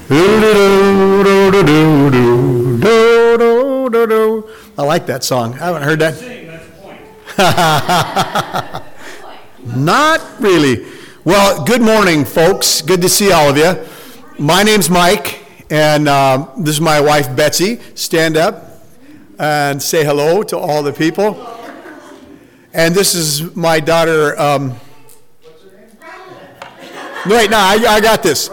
I like that song. I haven't heard that. Not really. Well, good morning, folks. Good to see all of you. My name's Mike, and this is my wife, Betsy. Stand up and say hello to all the people. And this is my daughter. Wait, no, I got this.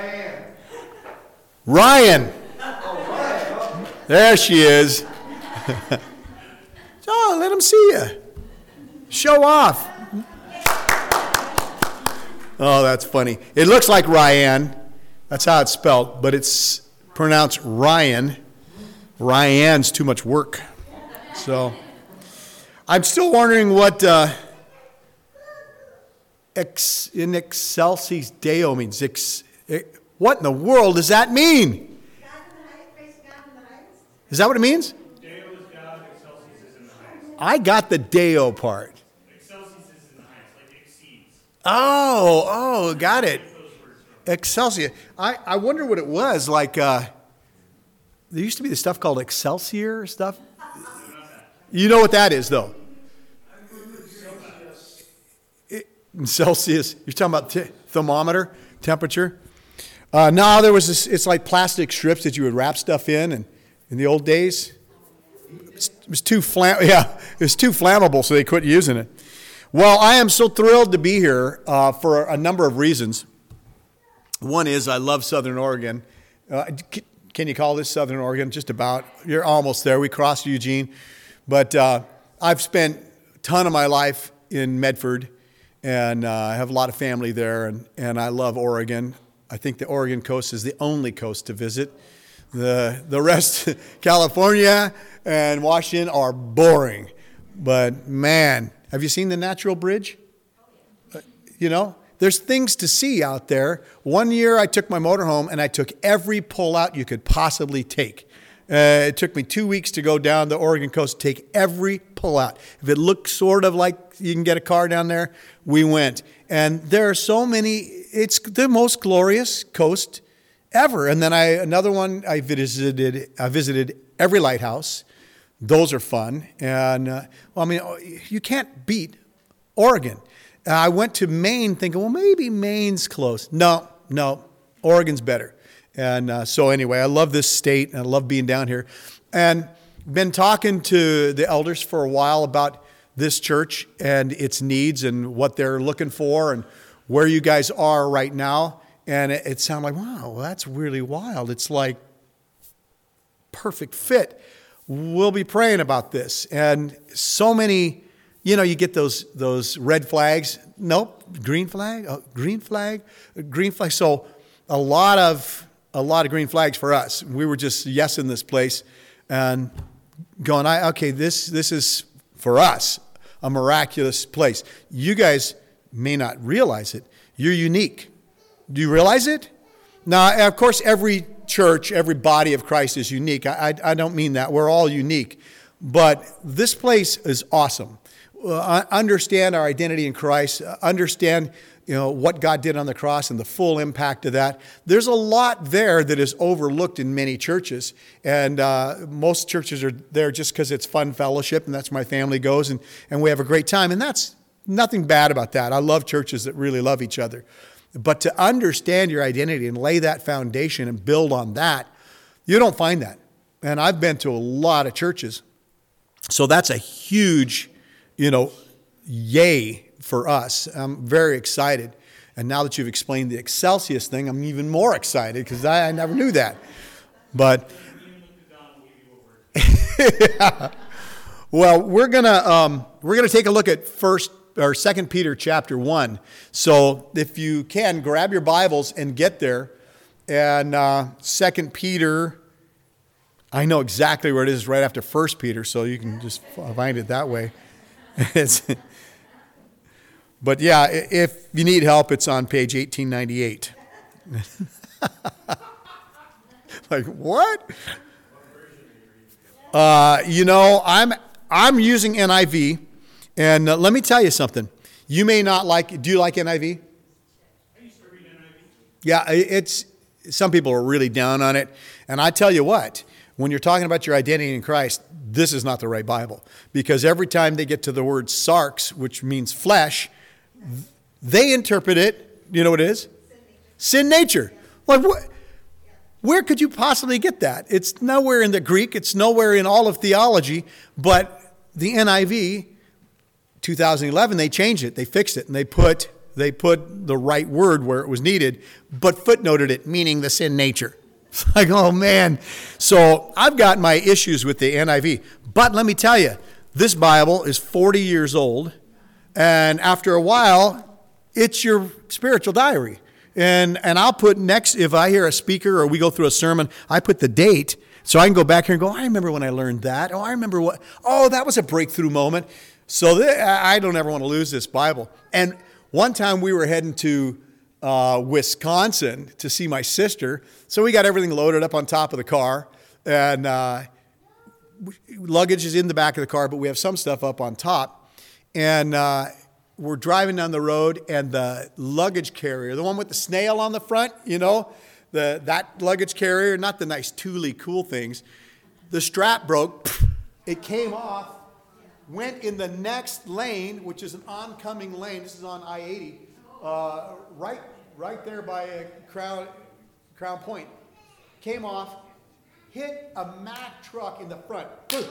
Ryan. There she is. Oh, let them see you. Show off. Oh, that's funny. It looks like Ryan. That's how it's spelled, but it's pronounced Ryan. Ryan's too much work. So, I'm still wondering what in excelsis Deo means. What in the world does that mean? Is that what it means? Deo is God, excelsis is in the highest. I got the Deo part. Excelsis is in the highest, like exceeds. Oh, got it. Excelsior. I wonder what it was. Like, there used to be the stuff called Excelsior stuff. You know what that is, though? Celsius. You're talking about thermometer, temperature? No, there was this, it's like plastic strips that you would wrap stuff in the old days. It was too flammable, so they quit using it. Well, I am so thrilled to be here for a number of reasons. One is I love Southern Oregon. Can you call this Southern Oregon? Just about. You're almost there. We crossed Eugene. But I've spent a ton of my life in Medford, and I have a lot of family there, and I love Oregon. I think the Oregon coast is the only coast to visit. The rest, California and Washington, are boring. But, man, have you seen the Natural Bridge? You know, there's things to see out there. One year I took my motorhome and I took every pullout you could possibly take. It took me 2 weeks to go down the Oregon coast, take every pullout. If it looked sort of like you can get a car down there, we went. And there are so many, it's the most glorious coast ever. And then another one I visited every lighthouse. Those are fun. And, you can't beat Oregon. I went to Maine thinking, well, maybe Maine's close. No, Oregon's better. And so anyway, I love this state, and I love being down here. And been talking to the elders for a while about this church and its needs and what they're looking for and where you guys are right now. And it sounded like, wow, that's really wild. It's like perfect fit. We'll be praying about this. And so many, you get those red flags. Nope, green flag. Oh, green flag. So a lot of green flags for us. We were just yesing this place and going, this is for us a miraculous place. You guys may not realize it. You're unique. Do you realize it? Now, of course, every church, every body of Christ is unique. I don't mean that. We're all unique. But this place is awesome. Understand our identity in Christ. Understand, what God did on the cross and the full impact of that. There's a lot there that is overlooked in many churches. And most churches are there just because it's fun fellowship, and that's where my family goes, and we have a great time. And that's nothing bad about that. I love churches that really love each other. But to understand your identity and lay that foundation and build on that, you don't find that. And I've been to a lot of churches. So that's a huge, yay for us. I'm very excited. And now that you've explained the Excelsius thing, I'm even more excited because I never knew that. But yeah. Well, we're gonna take a look at 2 Peter chapter 1. So if you can, grab your Bibles and get there. And 2 Peter, I know exactly where it is, right after 1 Peter, so you can just find it that way. But yeah, if you need help, it's on page 1898. Like, what? I'm using NIV. And let me tell you something. You may not like, do you like NIV? I used to read NIV. Yeah, some people are really down on it. And I tell you what, when you're talking about your identity in Christ, this is not the right Bible. Because every time they get to the word sarx, which means flesh, they interpret it, you know what it is? Sin nature. Like, where could you possibly get that? It's nowhere in the Greek. It's nowhere in all of theology. But the NIV, 2011, they changed it. They fixed it. And they put the right word where it was needed, but footnoted it, meaning the sin nature. It's like, oh, man. So I've got my issues with the NIV. But let me tell you, this Bible is 40 years old. And after a while, it's your spiritual diary. And I'll put next, if I hear a speaker or we go through a sermon, I put the date so I can go back here and go, I remember when I learned that. Oh, I remember what, oh, that was a breakthrough moment. So I don't ever want to lose this Bible. And one time we were heading to Wisconsin to see my sister. So we got everything loaded up on top of the car. And luggage is in the back of the car, but we have some stuff up on top. And we're driving down the road, and the luggage carrier, the one with the snail on the front, you know, that luggage carrier, not the nice Thule cool things, the strap broke. It came off, went in the next lane, which is an oncoming lane. This is on I-80, right there by Crown Point. Came off, hit a Mack truck in the front,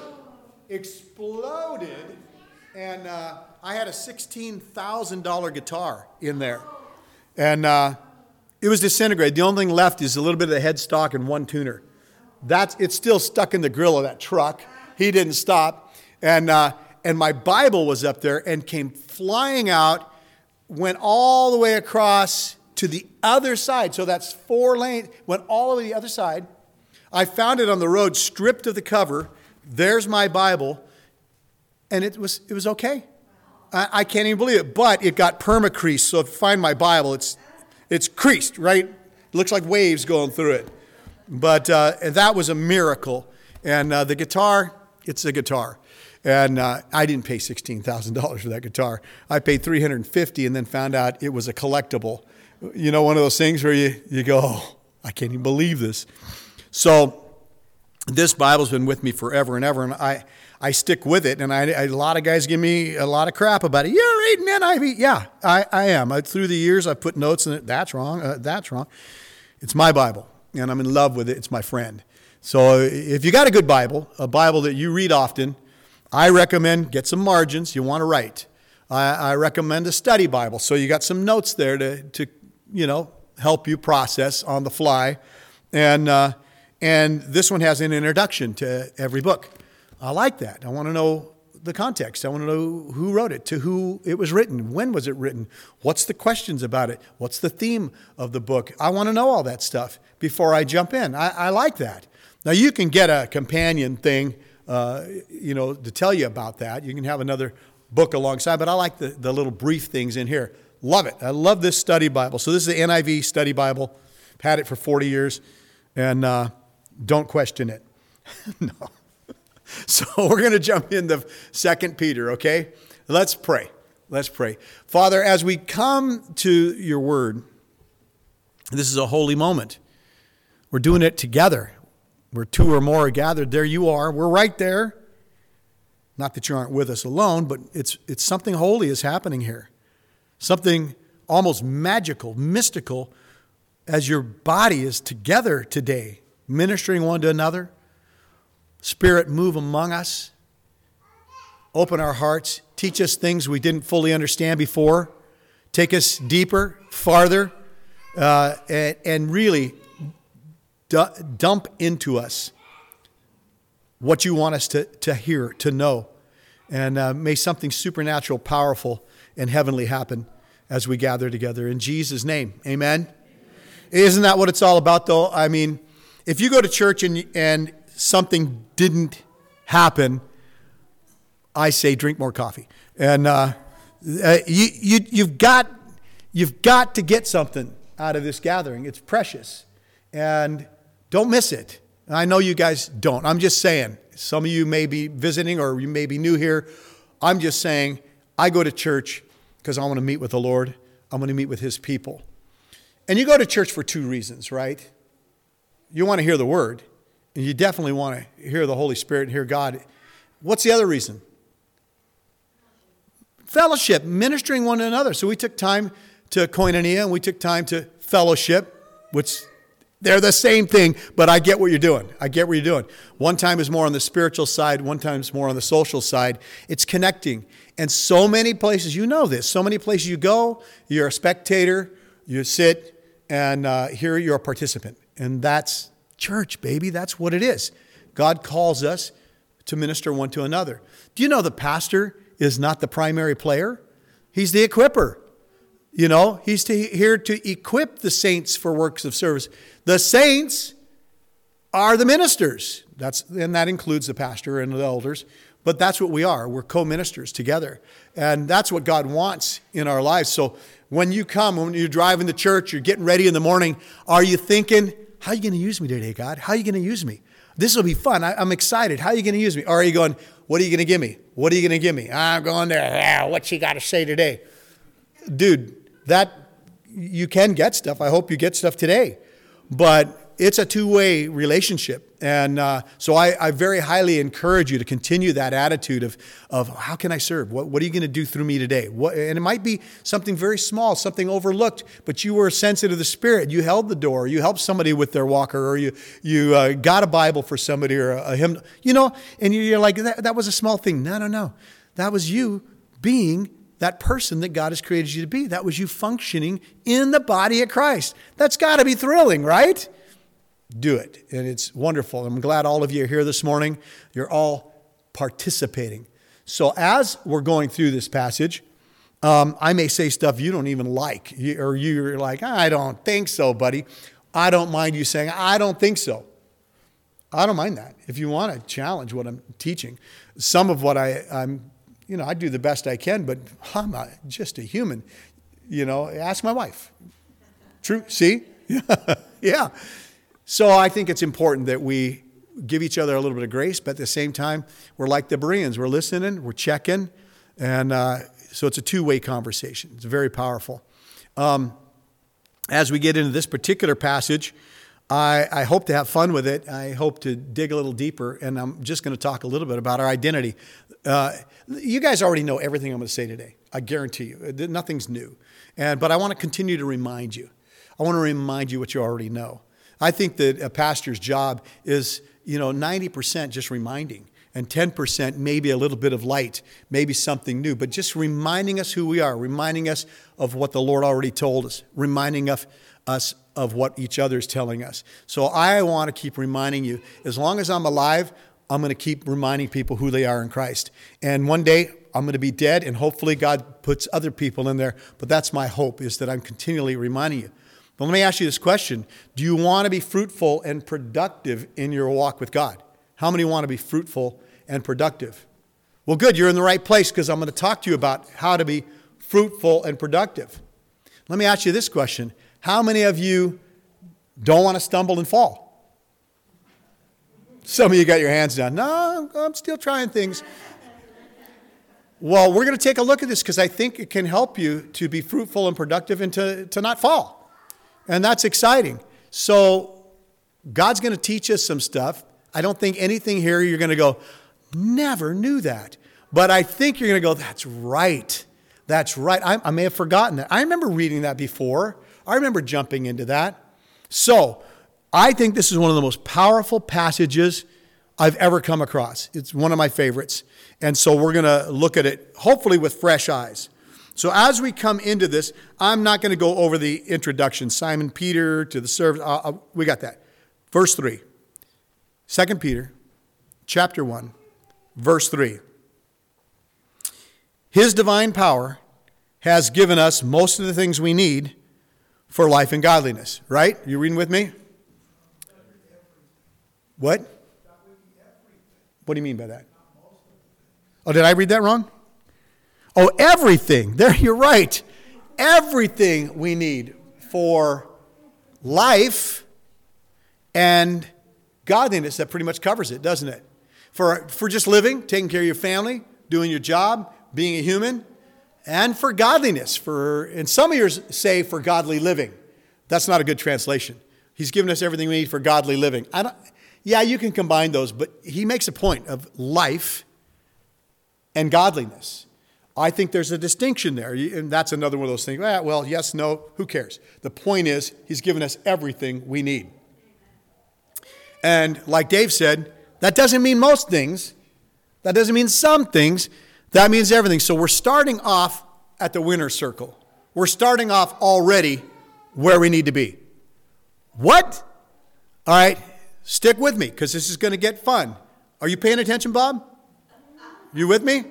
exploded. And I had a $16,000 guitar in there. And it was disintegrated. The only thing left is a little bit of the headstock and one tuner. It's still stuck in the grill of that truck. He didn't stop. And my Bible was up there and came flying out, went all the way across to the other side. So that's 4 lanes, went all the way to the other side. I found it on the road, stripped of the cover. There's my Bible. And it was okay. I can't even believe it. But it got perma-creased. So if you find my Bible, it's creased, right? It looks like waves going through it. But and that was a miracle. And the guitar, it's a guitar. And I didn't pay $16,000 for that guitar. I paid $350 and then found out it was a collectible. You know, one of those things where you go, oh, I can't even believe this. So this Bible's been with me forever and ever. And I stick with it, and a lot of guys give me a lot of crap about it. You're reading NIV. Yeah, I am. Through the years, I've put notes in it. That's wrong. That's wrong. It's my Bible, and I'm in love with it. It's my friend. So if you got a good Bible, a Bible that you read often, I recommend get some margins. You want to write. I recommend a study Bible, so you got some notes there to help you process on the fly. And this one has an introduction to every book. I like that. I want to know the context. I want to know who wrote it, to who it was written, when was it written, what's the questions about it, what's the theme of the book. I want to know all that stuff before I jump in. I like that. Now, you can get a companion thing, to tell you about that. You can have another book alongside, but I like the little brief things in here. Love it. I love this study Bible. So this is the NIV study Bible. I've had it for 40 years, and don't question it. No. So we're going to jump into 2 Peter, okay? Let's pray. Let's pray. Father, as we come to your word, this is a holy moment. We're doing it together. Where 2 or more are gathered, there you are. We're right there. Not that you aren't with us alone, but it's something holy is happening here. Something almost magical, mystical, as your body is together today, ministering one to another. Spirit, move among us. Open our hearts. Teach us things we didn't fully understand before. Take us deeper, farther, and really dump into us what you want us to hear, to know. And may something supernatural, powerful, and heavenly happen as we gather together. In Jesus' name, amen. Isn't that what it's all about, though? I mean, if you go to church and something didn't happen, I say drink more coffee. And you've got to get something out of this gathering. It's precious. And don't miss it. I know you guys don't. I'm just saying. Some of you may be visiting or you may be new here. I'm just saying I go to church because I want to meet with the Lord. I want to meet with his people. And you go to church for 2 reasons, right? you want to hear the Word, and you definitely want to hear the Holy Spirit and hear God. What's the other reason? Fellowship, ministering one to another. So we took time to koinonia, and we took time to fellowship, which they're the same thing, but I get what you're doing. I get what you're doing. One time is more on the spiritual side, one time is more on the social side. It's connecting. And so many places, you know this, so many places you go, you're a spectator, you sit, and here you're a participant. And that's church, baby. That's what it is. God calls us to minister one to another. Do you know the pastor is not the primary player? He's the equipper. You know, he's here to equip the saints for works of service. The saints are the ministers. And that includes the pastor and the elders. But that's what we are. We're co-ministers together. And that's what God wants in our lives. So when you come, when you're driving to church, you're getting ready in the morning, are you thinking, how are you going to use me today, God? How are you going to use me? This will be fun. I'm excited. How are you going to use me? Or are you going, what are you going to give me? What are you going to give me? I'm going there. What's she got to say today? Dude, that you can get stuff. I hope you get stuff today. But it's a two-way relationship. And so I very highly encourage you to continue that attitude of how can I serve? What are you going to do through me today? And it might be something very small, something overlooked, but you were sensitive to the Spirit. You held the door. You helped somebody with their walker, or you got a Bible for somebody, or a hymn, and you're like, that was a small thing. No. That was you being that person that God has created you to be. That was you functioning in the body of Christ. That's got to be thrilling, right? Do it. And it's wonderful. I'm glad all of you are here this morning. You're all participating. So as we're going through this passage, I may say stuff you don't even like, or you're like, I don't think so, buddy. I don't mind you saying, I don't think so. I don't mind that. If you want to challenge what I'm teaching. Some of what I'm I do the best I can, but I'm just a human. Ask my wife. True. See? Yeah. So I think it's important that we give each other a little bit of grace, but at the same time, we're like the Bereans. We're listening, we're checking, and so it's a two-way conversation. It's very powerful. As we get into this particular passage, I hope to have fun with it. I hope to dig a little deeper, and I'm just going to talk a little bit about our identity. You guys already know everything I'm going to say today. I guarantee you. Nothing's new. But I want to continue to remind you. I want to remind you what you already know. I think that a pastor's job is, 90% just reminding, and 10% maybe a little bit of light, maybe something new, but just reminding us who we are, reminding us of what the Lord already told us, reminding us of what each other is telling us. So I want to keep reminding you, as long as I'm alive, I'm going to keep reminding people who they are in Christ. And one day I'm going to be dead, and hopefully God puts other people in there. But that's my hope, is that I'm continually reminding you. But let me ask you this question. Do you want to be fruitful and productive in your walk with God? How many want to be fruitful and productive? Well, good. You're in the right place, because I'm going to talk to you about how to be fruitful and productive. Let me ask you this question. How many of you don't want to stumble and fall? Some of you got your hands down. No, I'm still trying things. Well, we're going to take a look at this, because I think it can help you to be fruitful and productive and to not fall. And that's exciting. So God's going to teach us some stuff. I don't think anything here you're going to go, never knew that. But I think you're going to go, that's right. That's right. I may have forgotten that. I remember reading that before. I remember jumping into that. So I think this is one of the most powerful passages I've ever come across. It's one of my favorites. And so we're going to look at it, hopefully with fresh eyes. So as we come into this, I'm not going to go over the introduction. Simon Peter to the service. We got that. Verse 3. 2 Peter chapter 1, verse 3. His divine power has given us most of the things we need for life and godliness. Right? You reading with me? What? What do you mean by that? Oh, did I read that wrong? Oh, everything. There, you're right. Everything we need for life and godliness. That pretty much covers it, doesn't it? For just living, taking care of your family, doing your job, being a human, and for godliness. And some of yours say for godly living. That's not a good translation. He's given us everything we need for godly living. Yeah, you can combine those, but he makes a point of life and godliness. I think there's a distinction there, and that's another one of those things. Well, yes, no, who cares? The point is, he's given us everything we need. And like Dave said, that doesn't mean most things. That doesn't mean some things. That means everything. So we're starting off at the winner's circle. We're starting off already where we need to be. What? All right, stick with me because this is going to get fun. Are you paying attention, Bob? You with me?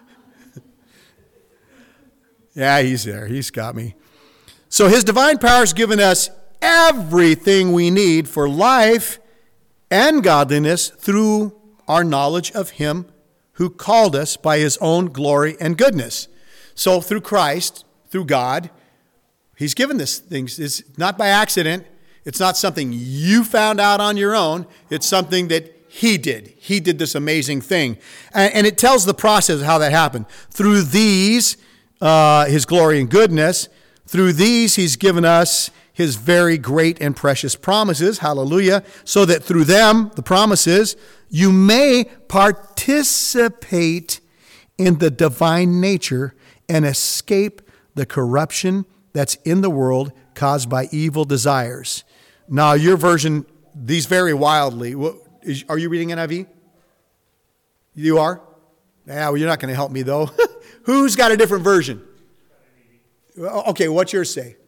Yeah, he's there. He's got me. So his divine power has given us everything we need for life and godliness through our knowledge of him who called us by his own glory and goodness. So through Christ, through God, he's given this thing. It's not by accident. It's not something you found out on your own. It's something that he did. He did this amazing thing. And it tells the process of how that happened. Through these, his glory and goodness, through these he's given us his very great and precious promises, hallelujah, so that through them, the promises, you may participate in the divine nature and escape the corruption that's in the world caused by evil desires. Now, your version, these vary wildly. Are you reading NIV? You are? Yeah, well, you're not going to help me, though. Who's got a different version? Okay, what's yours say?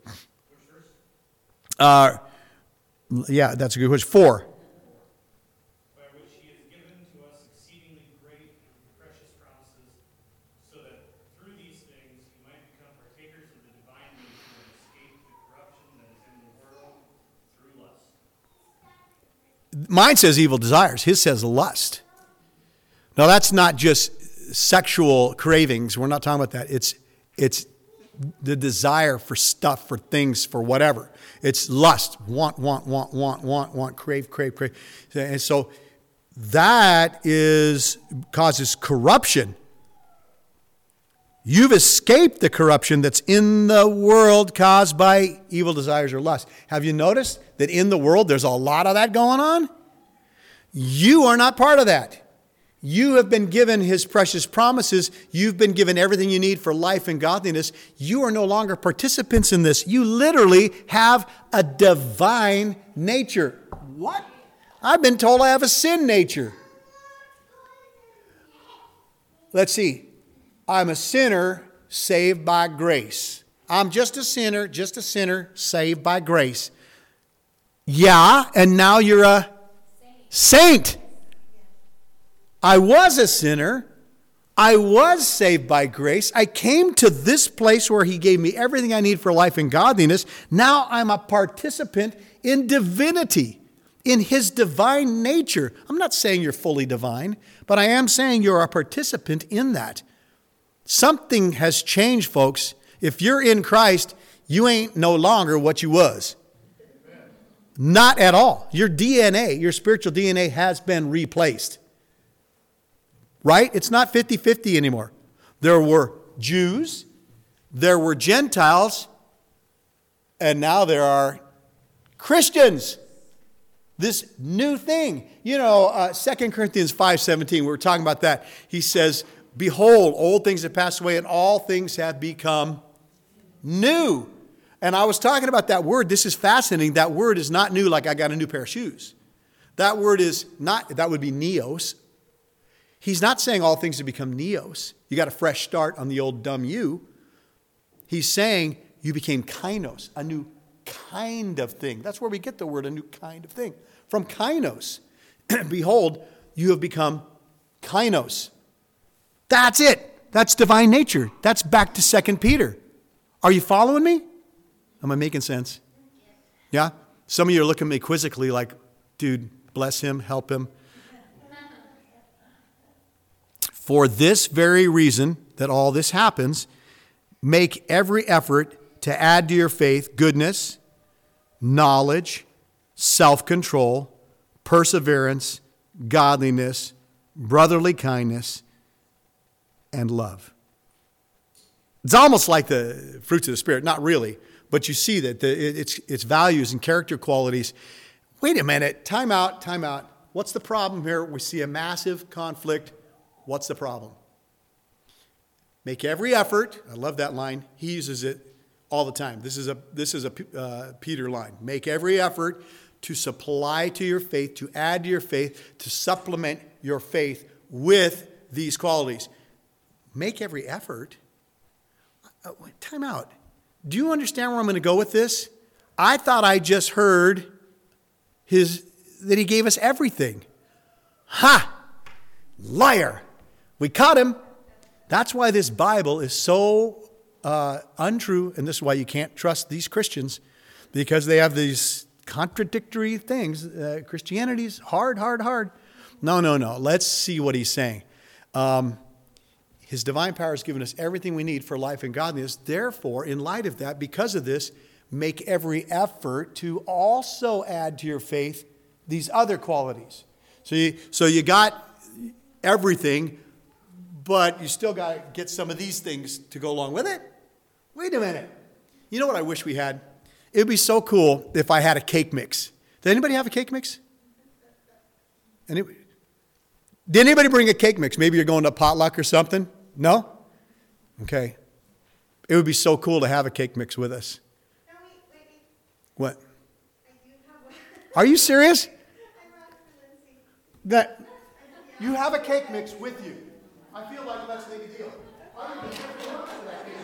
Yeah, that's a good question. 4. By which he has given to us exceedingly great and precious promises, so that through these things you might become partakers of the divine nature and escape the corruption that is in the world through lust. Mine says evil desires. His says lust. Now, that's not just sexual cravings. We're not talking about that. It's the desire for stuff, for things, for whatever. It's lust. Want, crave. And so that causes corruption. You've escaped the corruption that's in the world caused by evil desires or lust. Have you noticed that in the world there's a lot of that going on? You are not part of that. You have been given his precious promises. You've been given everything you need for life and godliness. You are no longer participants in this. You literally have a divine nature. What? I've been told I have a sin nature. Let's see. I'm a sinner saved by grace. I'm just a sinner saved by grace. Yeah, and now you're a saint. I was a sinner. I was saved by grace. I came to this place where he gave me everything I need for life and godliness. Now I'm a participant in divinity, in his divine nature. I'm not saying you're fully divine, but I am saying you're a participant in that. Something has changed, folks. If you're in Christ, you ain't no longer what you was. Not at all. Your DNA, your spiritual DNA has been replaced. Right? It's not 50-50 anymore. There were Jews, there were Gentiles, and now there are Christians. This new thing. 2 Corinthians 5:17, we were talking about that. He says, behold, old things have passed away and all things have become new. And I was talking about that word. This is fascinating. That word is not new like I got a new pair of shoes. That word is not, that would be neos. He's not saying all things have become neos. You got a fresh start on the old dumb you. He's saying you became kainos, a new kind of thing. That's where we get the word a new kind of thing. From kainos. Behold, you have become kainos. That's it. That's divine nature. That's back to 2 Peter. Are you following me? Am I making sense? Yeah? Some of you are looking at me quizzically like, dude, bless him, help him. For this very reason that all this happens, make every effort to add to your faith goodness, knowledge, self-control, perseverance, godliness, brotherly kindness, and love. It's almost like the fruits of the Spirit. Not really. but you see that its values and character qualities. Wait a minute, time out. What's the problem here? We see a massive conflict. What's the problem? Make every effort. I love that line. He uses it all the time. This is a Peter line. Make every effort to supply to your faith, to add to your faith, to supplement your faith with these qualities. Make every effort. Time out. Do you understand where I'm going to go with this? I thought I just heard that he gave us everything. Ha! Liar! We caught him. That's why this Bible is so untrue, and this is why you can't trust these Christians, because they have these contradictory things. Christianity's hard. No. Let's see what he's saying. His divine power has given us everything we need for life and godliness. Therefore, in light of that, because of this, make every effort to also add to your faith these other qualities. So you got everything, but you still got to get some of these things to go along with it. Wait a minute. You know what I wish we had? It would be so cool if I had a cake mix. Did anybody have a cake mix? Did anybody bring a cake mix? Maybe you're going to a potluck or something? No? Okay. It would be so cool to have a cake mix with us. No, wait. What? I do have one. Are you serious? I brought it for Lindsay. You have a cake mix with you. I feel like that's a big deal. I don't even have to look for that cake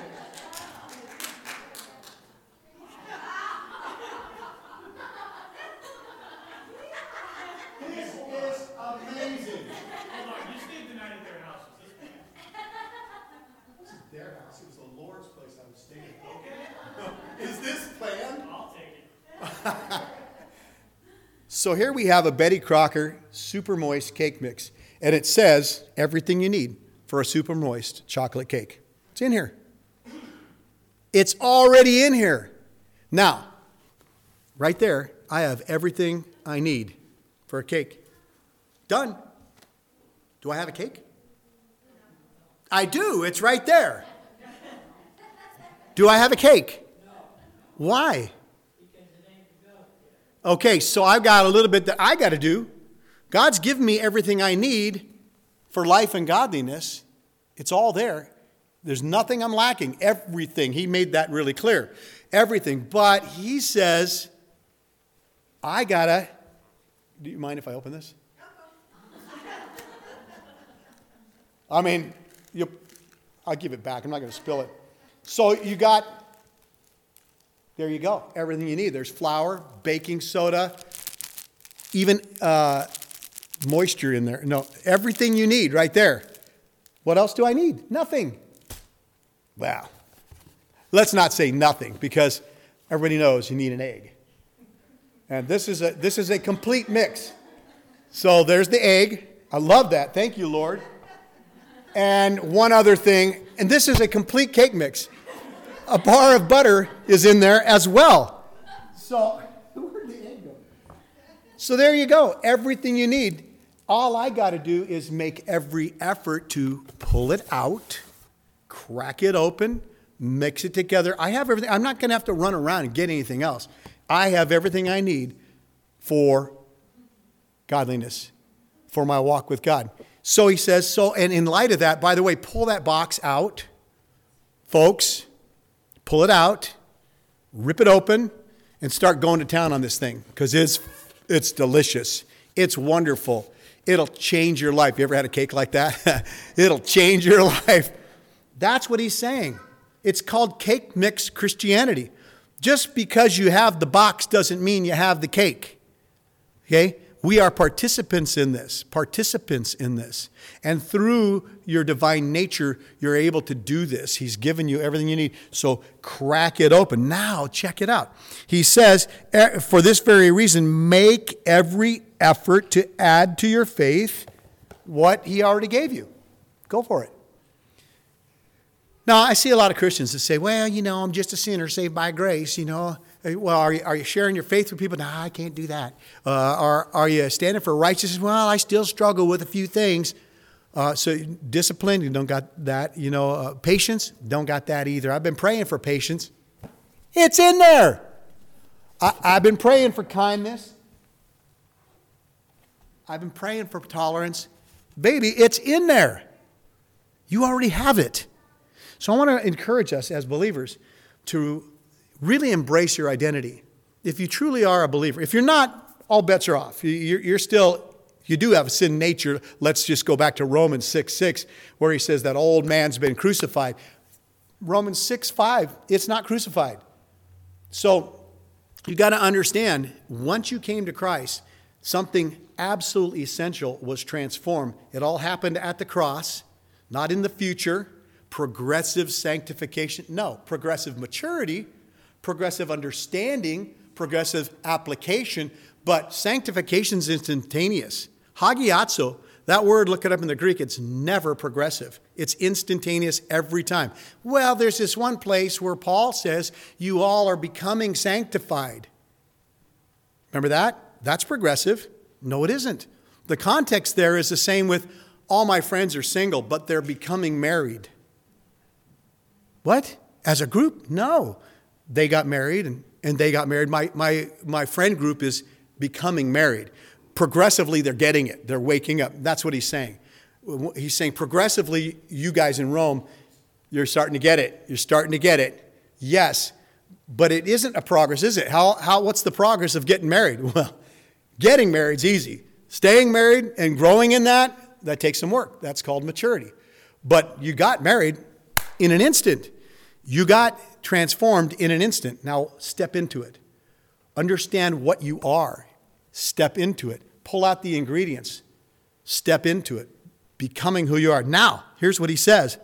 mix. This is amazing. Hold on, you stayed the night at their house. Was this bad? This is their house. It was the Lord's place I was staying. Okay. Is this planned? I'll take it. So here we have a Betty Crocker super moist cake mix. And it says everything you need for a super moist chocolate cake. It's in here. It's already in here. Now, right there, I have everything I need for a cake. Done. Do I have a cake? I do. It's right there. Do I have a cake? Why? Okay, so I've got a little bit that I got to do. God's given me everything I need for life and godliness. It's all there. There's nothing I'm lacking. Everything. He made that really clear. Everything. But he says, I got to... Do you mind if I open this? I mean, I'll give it back. I'm not going to spill it. So you got... There you go. Everything you need. There's flour, baking soda, even moisture in there. No, everything you need right there. What else do I need? Nothing. Well, let's not say nothing, because everybody knows you need an egg. And this is a complete mix. So there's the egg. I love that. Thank you, Lord. And one other thing, and this is a complete cake mix. A bar of butter is in there as well. So, where'd the egg go? So there you go. Everything you need. All I got to do is make every effort to pull it out, crack it open, mix it together. I have everything. I'm not going to have to run around and get anything else. I have everything I need for godliness, for my walk with God. So he says, and in light of that, by the way, pull that box out, folks. Pull it out, rip it open, and start going to town on this thing, because it's delicious. It's wonderful. It'll change your life. You ever had a cake like that? It'll change your life. That's what he's saying. It's called cake mix Christianity. Just because you have the box doesn't mean you have the cake. Okay? We are participants in this. And through your divine nature, you're able to do this. He's given you everything you need. So crack it open. Now, check it out. He says, for this very reason, make every effort to add to your faith what he already gave you. Go for it. Now, I see a lot of Christians that say, well, I'm just a sinner saved by grace, Well, are you sharing your faith with people? No, I can't do that. Are you standing for righteousness? Well, I still struggle with a few things. So discipline, you don't got that. Patience, don't got that either. I've been praying for patience. It's in there. I've been praying for kindness. I've been praying for tolerance. Baby, it's in there. You already have it. So I want to encourage us as believers to really embrace your identity. If you truly are a believer, if you're not, all bets are off. You're still, you do have a sin nature. Let's just go back to Romans 6:6, where he says that old man's been crucified. Romans 6:5, it's not crucified. So you got to understand, once you came to Christ, something absolutely essential was transformed. It all happened at the cross, not in the future. Progressive sanctification, no. Progressive maturity, progressive understanding, progressive application, but sanctification is instantaneous. Hagiazo, that word, look it up in the Greek, it's never progressive. It's instantaneous every time. Well, there's this one place where Paul says, you all are becoming sanctified. Remember that? That's progressive. No, it isn't. The context there is the same with all my friends are single, but they're becoming married. What? As a group? No. They got married and they got married. My friend group is becoming married. Progressively, they're getting it. They're waking up. That's what he's saying. He's saying progressively, you guys in Rome, you're starting to get it. You're starting to get it. Yes, but it isn't a progress, is it? What's the progress of getting married? Well, getting married's easy. Staying married and growing in that takes some work. That's called maturity. But you got married in an instant. You got transformed in an instant. Now step into it. Understand what you are. Step into it. Pull out the ingredients. Step into it. Becoming who you are. Now, here's what he says.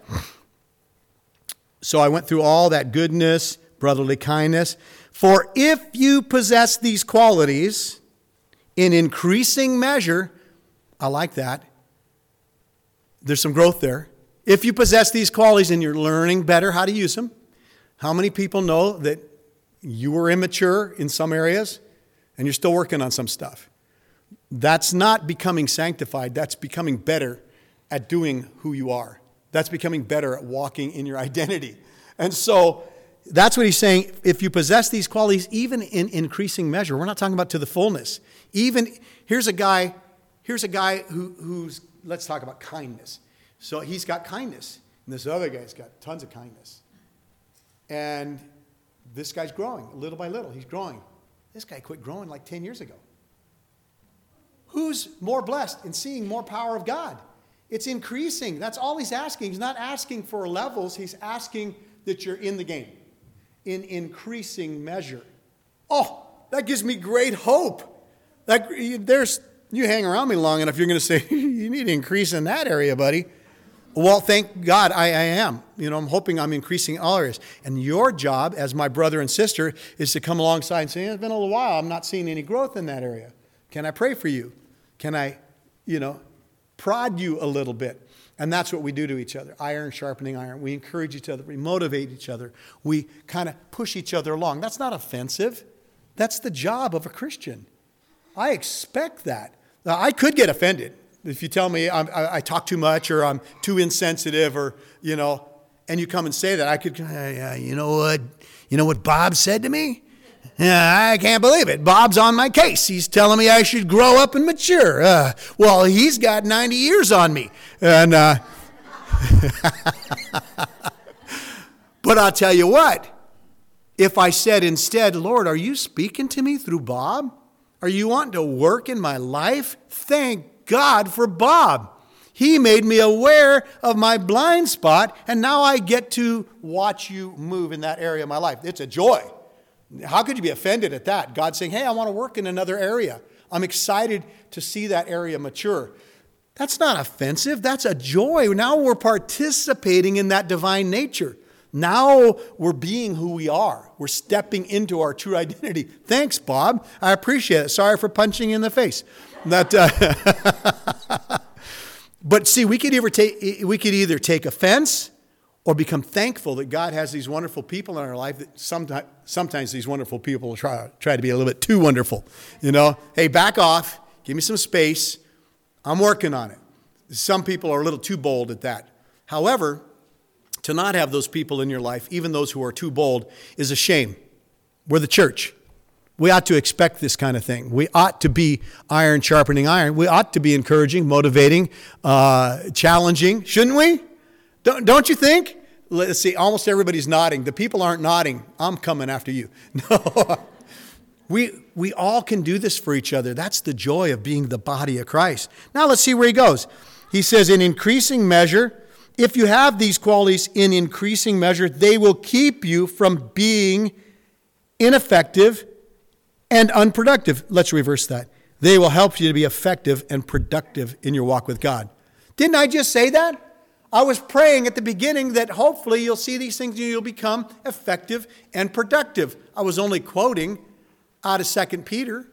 So I went through all that goodness, brotherly kindness. For if you possess these qualities in increasing measure, I like that. There's some growth there. If you possess these qualities and you're learning better how to use them, how many people know that you were immature in some areas and you're still working on some stuff? That's not becoming sanctified. That's becoming better at doing who you are. That's becoming better at walking in your identity. And so that's what he's saying. If you possess these qualities, even in increasing measure, we're not talking about to the fullness. Even here's a guy who's let's talk about kindness. So he's got kindness, and this other guy's got tons of kindness. And this guy's growing little by little. He's growing. This guy quit growing like 10 years ago. Who's more blessed in seeing more power of God? It's increasing. That's all he's asking. He's not asking for levels. He's asking that you're in the game, in increasing measure. Oh, that gives me great hope. You hang around me long enough, you're going to say, you need to increase in that area, buddy. Well, thank God I am. I'm hoping I'm increasing in all areas. And your job as my brother and sister is to come alongside and say, it's been a little while. I'm not seeing any growth in that area. Can I pray for you? Can I, prod you a little bit? And that's what we do to each other. Iron sharpening iron. We encourage each other. We motivate each other. We kind of push each other along. That's not offensive. That's the job of a Christian. I expect that. Now, I could get offended if you tell me I talk too much or I'm too insensitive or, and you come and say that. I could, you know what Bob said to me? Yeah, I can't believe it. Bob's on my case. He's telling me I should grow up and mature. Well, he's got 90 years on me. And but I'll tell you what. If I said instead, Lord, are you speaking to me through Bob? Are you wanting to work in my life? Thank God for Bob. He made me aware of my blind spot, and now I get to watch you move in that area of my life. It's a joy. How could you be offended at that? God saying, hey, I want to work in another area. I'm excited to see that area mature. That's not offensive. That's a joy. Now we're participating in that divine nature. Now we're being who we are. We're stepping into our true identity. Thanks, Bob. I appreciate it. Sorry for punching you in the face. But see, we could either take offense or become thankful that God has these wonderful people in our life that sometimes these wonderful people try to be a little bit too wonderful. Hey, back off. Give me some space. I'm working on it. Some people are a little too bold at that. However, to not have those people in your life, even those who are too bold, is a shame. We're the church. We ought to expect this kind of thing. We ought to be iron sharpening iron. We ought to be encouraging, motivating, challenging, shouldn't we? Don't you think? Let's see, almost everybody's nodding. The people aren't nodding. I'm coming after you. No. We all can do this for each other. That's the joy of being the body of Christ. Now let's see where he goes. He says, in increasing measure, if you have these qualities in increasing measure, they will keep you from being ineffective and unproductive. Let's reverse that. They will help you to be effective and productive in your walk with God. Didn't I just say that? I was praying at the beginning that hopefully you'll see these things and you'll become effective and productive. I was only quoting out of 2 Peter.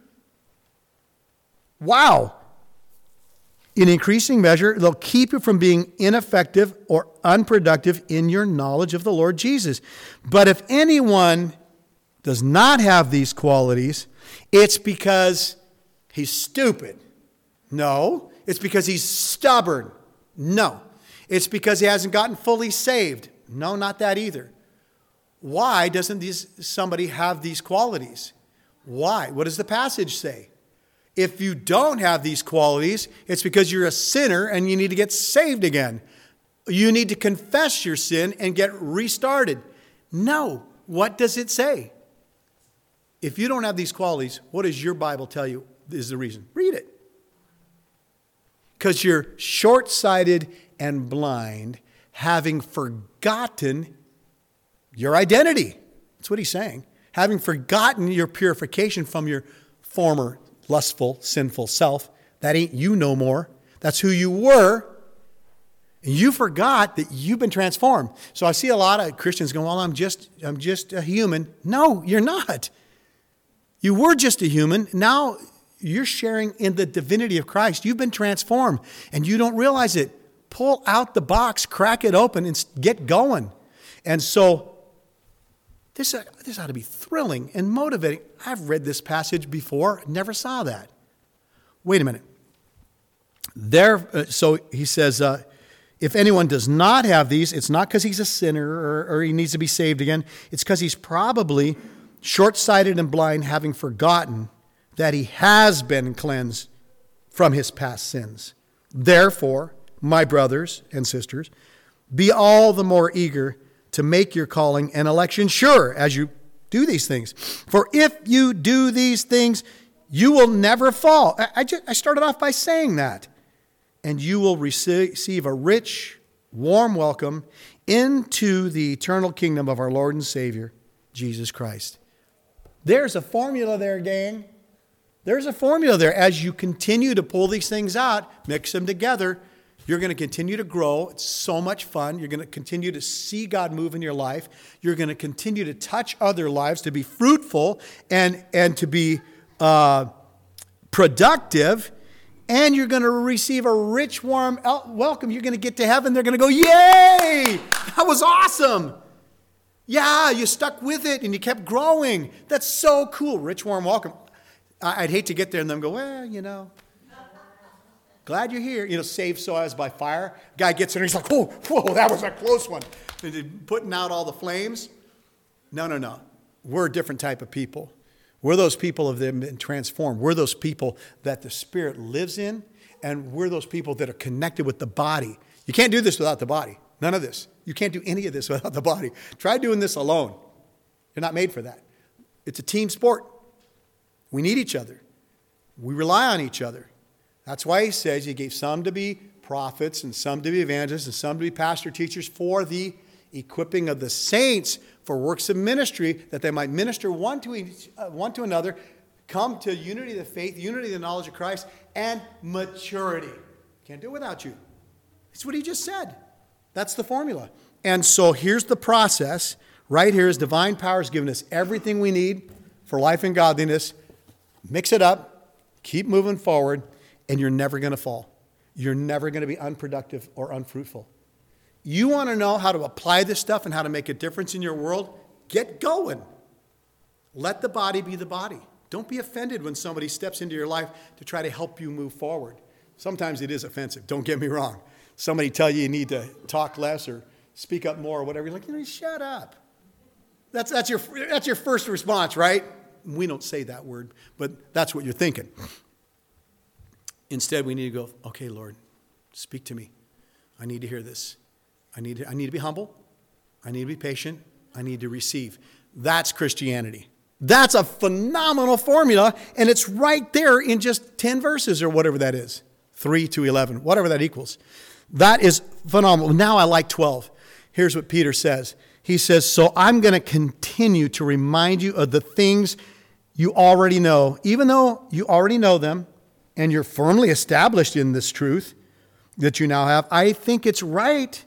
Wow. In increasing measure, they'll keep you from being ineffective or unproductive in your knowledge of the Lord Jesus. But if anyone does not have these qualities, it's because he's stupid. No. It's because he's stubborn. No. It's because he hasn't gotten fully saved. No, not that either. Why doesn't somebody have these qualities? Why? What does the passage say? If you don't have these qualities, it's because you're a sinner and you need to get saved again. You need to confess your sin and get restarted. No. What does it say? If you don't have these qualities, what does your Bible tell you is the reason? Read it. Because you're short-sighted and blind, having forgotten your identity. That's what he's saying. Having forgotten your purification from your former lustful, sinful self. That ain't you no more. That's who you were. And you forgot that you've been transformed. So I see a lot of Christians going, well, I'm just a human. No, you're not. You were just a human. Now you're sharing in the divinity of Christ. You've been transformed and you don't realize it. Pull out the box, crack it open, and get going. And so this ought to be thrilling and motivating. I've read this passage before, never saw that. Wait a minute. So he says, if anyone does not have these, it's not because he's a sinner or he needs to be saved again. It's because he's probably short-sighted and blind, having forgotten that he has been cleansed from his past sins. Therefore, my brothers and sisters, be all the more eager to make your calling and election sure as you do these things. For if you do these things, you will never fall. I started off by saying that. And you will receive a rich, warm welcome into the eternal kingdom of our Lord and Savior, Jesus Christ. There's a formula there, gang. There's a formula there. As you continue to pull these things out, mix them together, you're going to continue to grow. It's so much fun. You're going to continue to see God move in your life. You're going to continue to touch other lives, to be fruitful and to be productive. And you're going to receive a rich, warm welcome. You're going to get to heaven. They're going to go, yay! That was awesome. Yeah, you stuck with it and you kept growing. That's so cool. Rich, warm welcome. I'd hate to get there and them go, well, glad you're here. Saved so as by fire. Guy gets in and he's like, whoa, that was a close one. Putting out all the flames. No. We're a different type of people. We're those people that have been transformed. We're those people that the Spirit lives in, and we're those people that are connected with the body. You can't do this without the body. None of this. You can't do any of this without the body. Try doing this alone. You're not made for that. It's a team sport. We need each other. We rely on each other. That's why he says he gave some to be prophets and some to be evangelists and some to be pastor teachers for the equipping of the saints for works of ministry, that they might minister one to another, come to unity of the faith, unity of the knowledge of Christ, and maturity. Can't do it without you. That's what he just said. That's the formula. And so here's the process. Right here is divine power has given us everything we need for life and godliness. Mix it up. Keep moving forward. And you're never going to fall. You're never going to be unproductive or unfruitful. You want to know how to apply this stuff and how to make a difference in your world? Get going. Let the body be the body. Don't be offended when somebody steps into your life to try to help you move forward. Sometimes it is offensive. Don't get me wrong. Somebody tell you need to talk less or speak up more or whatever. You're like, shut up. That's your first response, right? We don't say that word, but that's what you're thinking. Instead, we need to go, okay, Lord, speak to me. I need to hear this. I need to be humble. I need to be patient. I need to receive. That's Christianity. That's a phenomenal formula, and it's right there in just 10 verses or whatever that is. 3 to 11, whatever that equals. That is phenomenal. Now I like 12. Here's what Peter says. He says, so I'm going to continue to remind you of the things you already know, even though you already know them and you're firmly established in this truth that you now have. I think it's right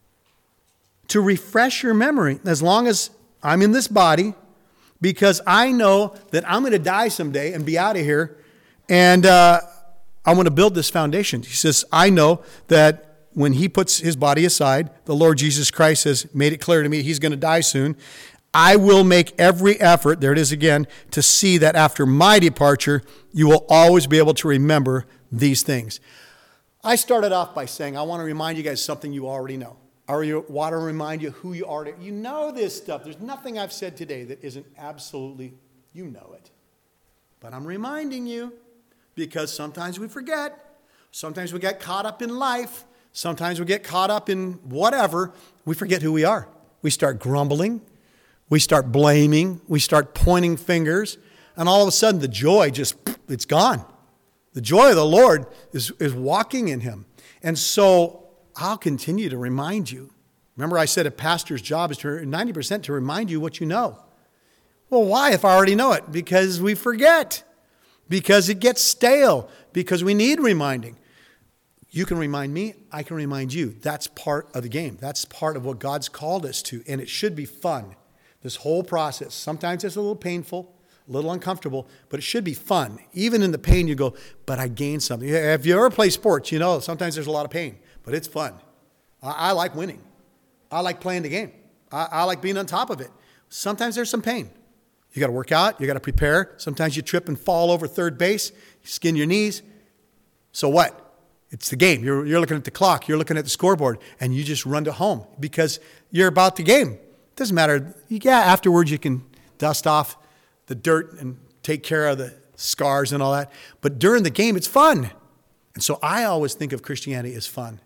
to refresh your memory as long as I'm in this body, because I know that I'm going to die someday and be out of here, and I want to build this foundation. He says, I know that when he puts his body aside, the Lord Jesus Christ has made it clear to me he's going to die soon. I will make every effort, there it is again, to see that after my departure, you will always be able to remember these things. I started off by saying, I want to remind you guys something you already know. I want to remind you who you are. You know this stuff. There's nothing I've said today that isn't absolutely, you know it. But I'm reminding you because sometimes we forget. Sometimes we get caught up in life. Sometimes we get caught up in whatever. We forget who we are. We start grumbling. We start blaming. We start pointing fingers. And all of a sudden the joy it's gone. The joy of the Lord is walking in him. And so I'll continue to remind you. Remember I said a pastor's job is 90% to remind you what you know. Well, why if I already know it? Because we forget. Because it gets stale. Because we need reminding. You can remind me, I can remind you. That's part of the game. That's part of what God's called us to. And it should be fun. This whole process. Sometimes it's a little painful, a little uncomfortable, but it should be fun. Even in the pain, you go, but I gained something. If you ever play sports, you know sometimes there's a lot of pain, but it's fun. I like winning. I like playing the game. I like being on top of it. Sometimes there's some pain. You got to work out. You got to prepare. Sometimes you trip and fall over third base. You skin your knees. So what? It's the game. You're looking at the clock. You're looking at the scoreboard, and you just run to home because you're about the game. It doesn't matter. Yeah, afterwards you can dust off the dirt and take care of the scars and all that. But during the game, it's fun. And so I always think of Christianity as fun.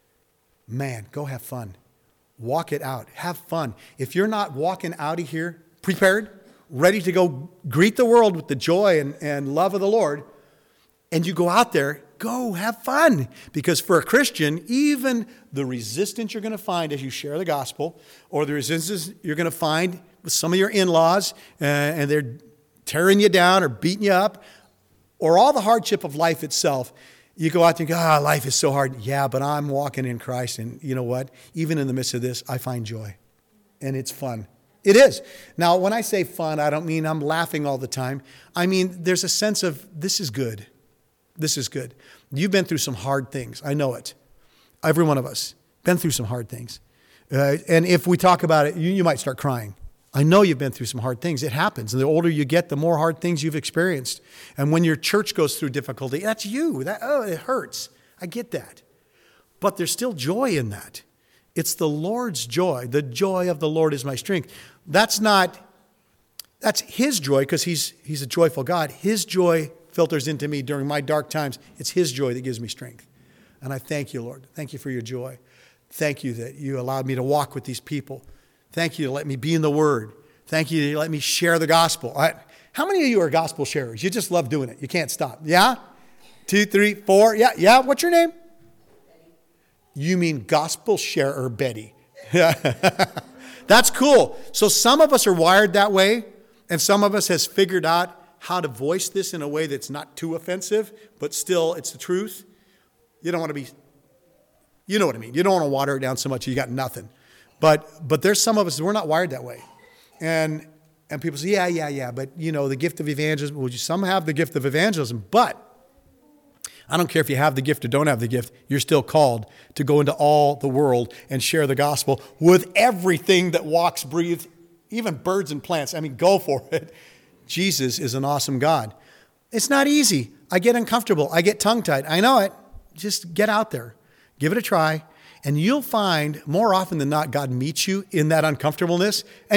Man, go have fun. Walk it out. Have fun. If you're not walking out of here prepared, ready to go greet the world with the joy and love of the Lord, and you go out there, go have fun. Because for a Christian, even the resistance you're going to find as you share the gospel, or the resistance you're going to find with some of your in-laws, and they're tearing you down or beating you up, or all the hardship of life itself, you go out there and go, life is so hard. Yeah, but I'm walking in Christ, and you know what? Even in the midst of this, I find joy. And it's fun. It is. Now, when I say fun, I don't mean I'm laughing all the time. I mean, there's a sense of this is good. This is good. You've been through some hard things. I know it. Every one of us been through some hard things. And if we talk about it, you might start crying. I know you've been through some hard things. It happens. And the older you get, the more hard things you've experienced. And when your church goes through difficulty, that's you. It hurts. I get that. But there's still joy in that. It's the Lord's joy. The joy of the Lord is my strength. That's his joy because he's a joyful God. His joy filters into me during my dark times. It's his joy that gives me strength. And I thank you, Lord. Thank you for your joy. Thank you that you allowed me to walk with these people. Thank you to let me be in the Word. Thank you to let me share the gospel. How many of you are gospel sharers? You just love doing it. You can't stop. Yeah? 2, 3, 4. Yeah. What's your name? Betty. You mean gospel sharer Betty. That's cool. So some of us are wired that way, and some of us has figured out how to voice this in a way that's not too offensive, but still it's the truth. You don't want to be, you know what I mean. You don't want to water it down so much you got nothing. But there's some of us, we're not wired that way. And people say, yeah, but you know, the gift of evangelism, well, some have the gift of evangelism, but I don't care if you have the gift or don't have the gift, you're still called to go into all the world and share the gospel with everything that walks, breathes, even birds and plants. I mean, go for it. Jesus is an awesome God. It's not easy. I get uncomfortable. I get tongue-tied. I know it. Just get out there. Give it a try. And you'll find more often than not, God meets you in that uncomfortableness. And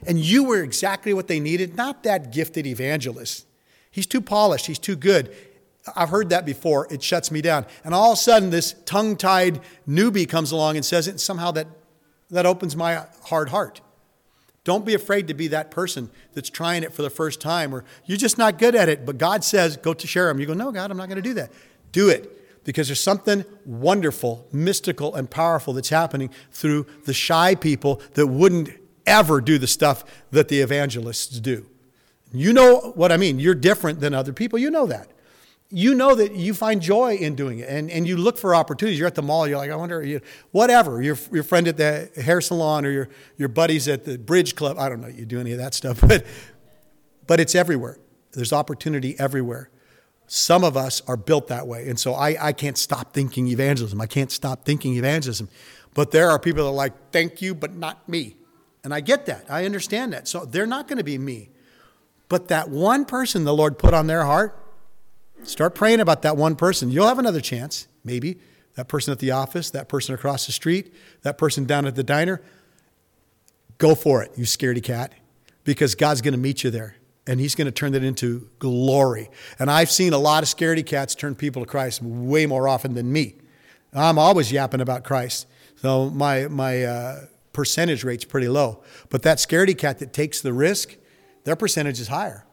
And you were exactly what they needed, not that gifted evangelist. He's too polished. He's too good. I've heard that before. It shuts me down. And all of a sudden, this tongue-tied newbie comes along and says it, and somehow that opens my hard heart. Don't be afraid to be that person that's trying it for the first time, or you're just not good at it, but God says, go to share them. You go, no, God, I'm not going to do that. Do it, because there's something wonderful, mystical, and powerful that's happening through the shy people that wouldn't ever do the stuff that the evangelists do. You know what I mean. You're different than other people. You know that. You know that you find joy in doing it, and you look for opportunities. You're at the mall. You're like, I wonder, whatever. Your friend at the hair salon, or your buddies at the bridge club. I don't know you do any of that stuff, but it's everywhere. There's opportunity everywhere. Some of us are built that way, and so I can't stop thinking evangelism. I can't stop thinking evangelism. But there are people that are like, thank you, but not me. And I get that. I understand that. So they're not going to be me. But that one person the Lord put on their heart, start praying about that one person. You'll have another chance, maybe. That person at the office, that person across the street, that person down at the diner. Go for it, you scaredy cat, because God's going to meet you there, and he's going to turn that into glory. And I've seen a lot of scaredy cats turn people to Christ way more often than me. I'm always yapping about Christ, so my percentage rate's pretty low. But that scaredy cat that takes the risk, their percentage is higher.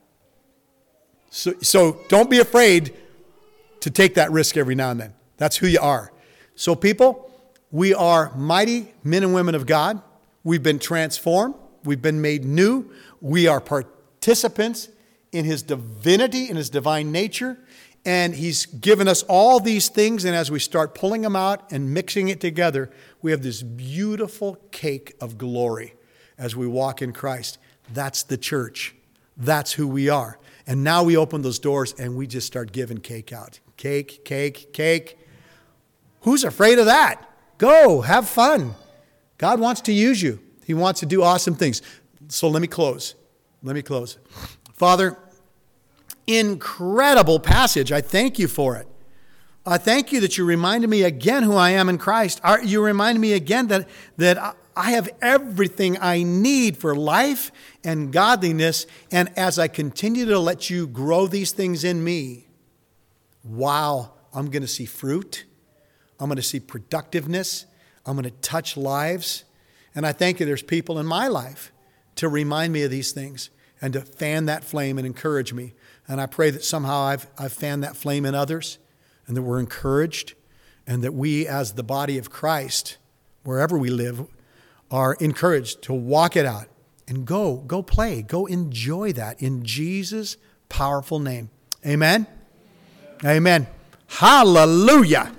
So don't be afraid to take that risk every now and then. That's who you are. So people, we are mighty men and women of God. We've been transformed. We've been made new. We are participants in his divinity, in his divine nature. And he's given us all these things. And as we start pulling them out and mixing it together, we have this beautiful cake of glory as we walk in Christ. That's the church. That's who we are. And now we open those doors and we just start giving cake out. Cake, cake, cake. Who's afraid of that? Go, have fun. God wants to use you. He wants to do awesome things. So let me close. Father, incredible passage. I thank you for it. I thank you that you reminded me again who I am in Christ. You reminded me again that I have everything I need for life and godliness. And as I continue to let you grow these things in me, wow, I'm going to see fruit. I'm going to see productiveness. I'm going to touch lives. And I thank you there's people in my life to remind me of these things and to fan that flame and encourage me. And I pray that somehow I've fanned that flame in others, and that we're encouraged, and that we as the body of Christ, wherever we live, are encouraged to walk it out and go play, go enjoy that in Jesus' powerful name. Amen? Amen. Hallelujah.